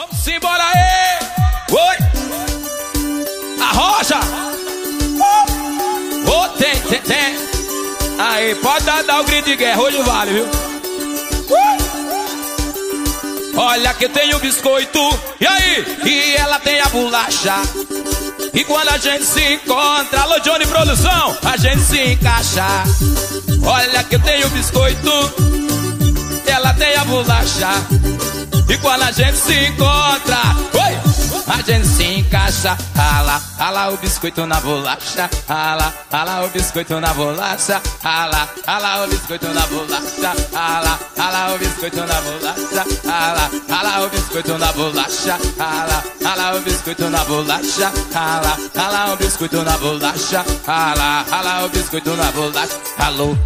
Vamos embora aí. Oi. Arrocha. Oh, tem. Aí, pode dar o grito de guerra, hoje vale, viu? Olha que tem o biscoito, e aí? E ela tem a bolacha. E quando a gente se encontra, alô Johnny Produção, a gente se encaixa. Olha que tem o biscoito, ela tem a bolacha. E quando a gente se encontra, oi, a gente se encaixa. Rala o biscoito na bolacha. Rala o biscoito na bolacha. Rala o biscoito na bolacha. Rala o biscoito na bolacha. Rala o biscoito na bolacha. Rala o biscoito na bolacha. Rala o biscoito na bolacha. Rala o biscoito na bolacha. Alô.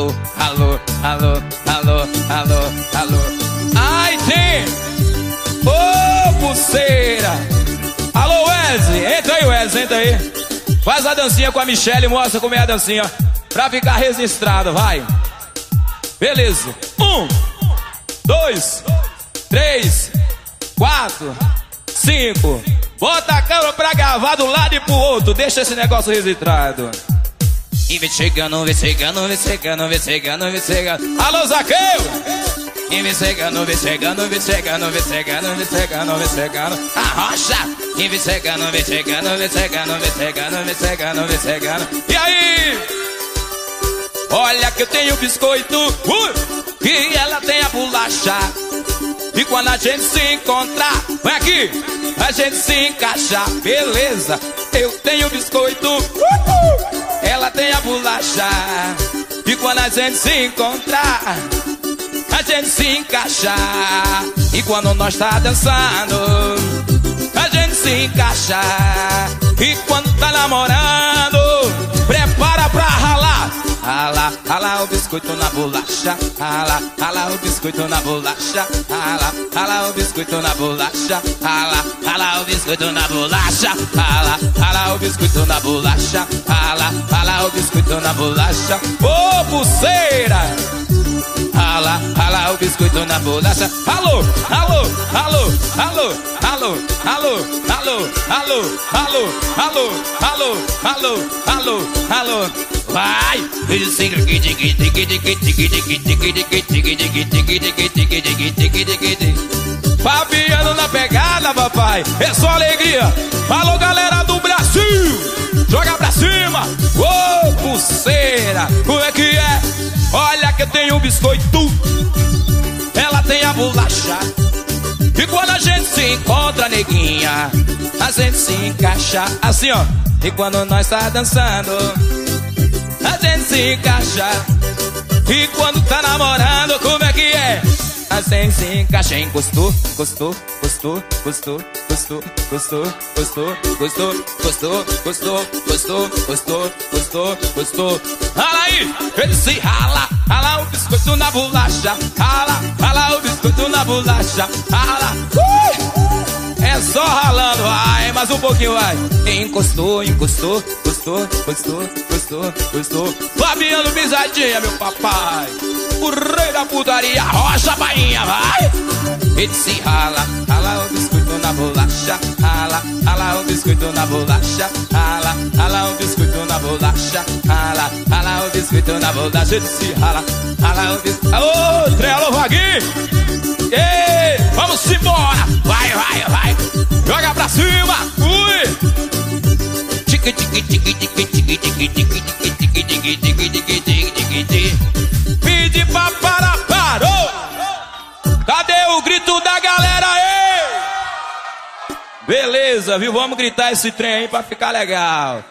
Ai, tem! Ô, pulseira! Alô, Wesley! Entra aí, Wesley, entra aí. Faz a dancinha com a Michelle, mostra como é a dancinha, pra ficar registrado, vai. Beleza. 1, 2, 3, 4, 5. Bota a câmera pra gravar do lado e pro outro. Deixa esse negócio registrado. E vem chegando. Alô, Zaqueu! E vem chegando. Arrocha! E vem chegando. E aí? Olha que eu tenho biscoito, e ela tem a bolacha. E quando a gente se encontrar, vem aqui, a gente se encaixa. Beleza, eu tenho biscoito, ela tem a bolacha. E quando a gente se encontrar, a gente se encaixa. E quando nós tá dançando, a gente se encaixa. E quando tá namorando, prepara pra ralar. Rala o biscoito na bolacha. Rala o biscoito na bolacha. Rala o biscoito na bolacha. Rala o biscoito na bolacha. Rala o biscoito na bolacha. Rala o biscoito na bolacha. Ô, pulseira! Rala o biscoito na bolacha. Alô. Vai! Fabiano na pegada, papai. É só alegria. Alô, galera do Brasil, joga pra cima. Ô, pulseira, como é que é? Olha que eu tenho um biscoito, ela tem a bolacha. E quando a gente se encontra, neguinha, a gente se encaixa. Assim, ó. E quando nós tá dançando, a gente se encaixa. E quando tá namorando, como é que é? A gente se encaixa. Encostou. Rala aí, ele se rala. Rala o biscoito na bolacha. Rala o biscoito na bolacha. Rala. É só ralando, vai, mais um pouquinho, vai. Encostou. Fabiano Pisadinha, meu papai, o rei da putaria, rocha bainha, vai. Ele se rala o biscoito na bolacha. Rala o biscoito na bolacha. Rala o biscoito na bolacha. Rala o biscoito na bolacha. Ele se rala o biscoito. Ô, Trelo Vaguinho, ei, vamos embora. Vai. Joga pra cima. Ui. Pede pra parar, parou. Cadê o grito da galera aí? Beleza, viu? Vamos gritar esse trem aí pra ficar legal.